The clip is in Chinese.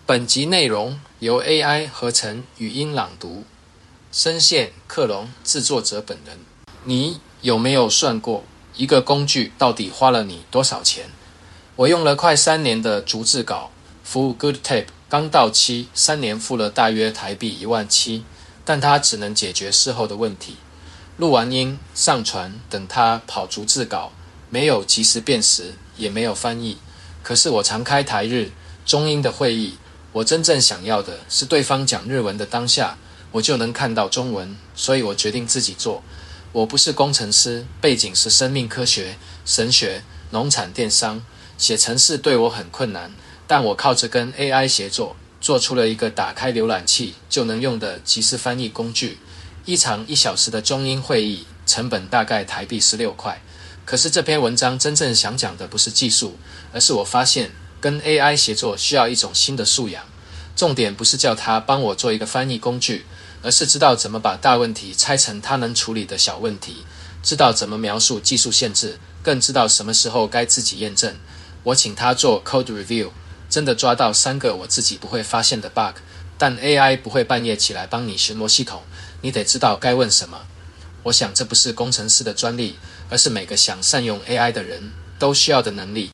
本集内容由 AI 合成语音朗读，声线克隆制作者本人。你有没有算过一个工具到底花了你多少钱？我用了快3年的逐字稿，服务 GoodTape 刚到期，3年付了大约台币17000，但它只能解决事后的问题，录完音、上传等它跑逐字稿，没有即时辨识，也没有翻译。可是我常开台日、中英的会议，我真正想要的是对方讲日文的当下，我就能看到中文，所以我决定自己做。我不是工程师，背景是生命科学、神学、农产电商，写程式对我很困难，但我靠着跟 AI 协作，做出了一个打开浏览器就能用的即时翻译工具。一场1小时的中英会议，成本大概台币16块。可是这篇文章真正想讲的不是技术，而是我发现跟 AI 协作需要一种新的素养。重点不是叫他帮我做一个翻译工具，而是知道怎么把大问题拆成他能处理的小问题，知道怎么描述技术限制，更知道什么时候该自己验证。我请他做 code review， 真的抓到3个我自己不会发现的 bug， 但 AI 不会半夜起来帮你巡逻系统，你得知道该问什么。我想这不是工程师的专利，而是每个想善用 AI 的人都需要的能力。